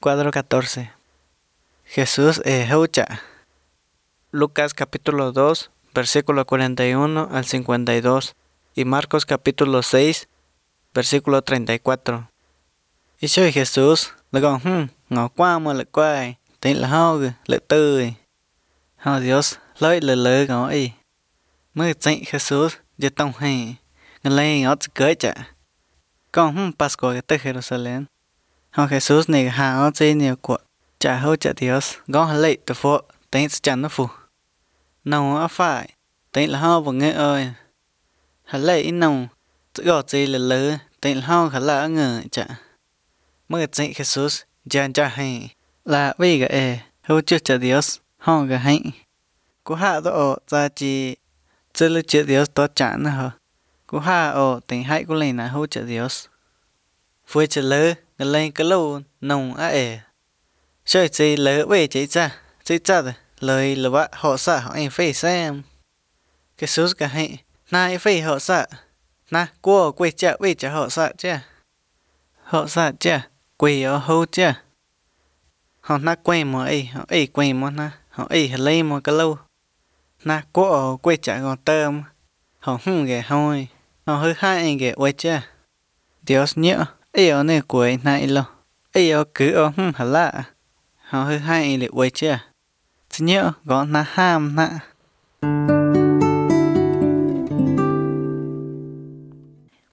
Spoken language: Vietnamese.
Cuadro 14. Jesús escucha. Lucas capítulo 2, versículo 41 al 52 y Marcos capítulo 6, versículo 34. Y soy Jesús, luego ngõ qua mà lệ quay, tính là hao lệ tư. Hao Dios, lối lệ ngõ y. Mới chỉnh Jesús, giờ tông hề, ngân lên ngõ cưới chả. Con Pascua cái tới Jerusalem. Hao Jesús này hạ ngõ chế nhiều của chả hô chả Dios, gõ lệ từ phố, tính chẳng nó phù. Nông á phải, tính là hao vào nghe ơi. Hà lệ ít nông, tự gõ chế lệ, tính là hao khá là ngờ chả. Mới chỉnh Jesús, dàn chả hề, là vì gã hô chữ chả Dios, hao gã hạnh. Cú hạ đó ra chỉ chế lưu chữ Dios tốt chẳng nữa hả. Cú hạ tính hãy cú lên là hô chữ Dios. Vui chữ lỡ, ngân lên cái lâu nông á Chơi gì lỡ về chế cha lời là vợ họ sợ họ anh phải xem. Cái số cả hệ, na phải họ sợ. Na, cô quay chợ về chợ họ sợ chứ. Họ sợ chứ, quay ở hô chứ. Họ na quay mà họ quay mà na, họ lấy mà cái lâu. Na, cô quay chợ gòn tơm. Họ ghẻ hôi, họ hơi hai ghẻ quay chứ. Dios nhớ, ở nơi quay này lo. Ở cứ hả lạ. Họ hơi hai lệ quay chứ. Chứ nhớ gõ na ham nạ.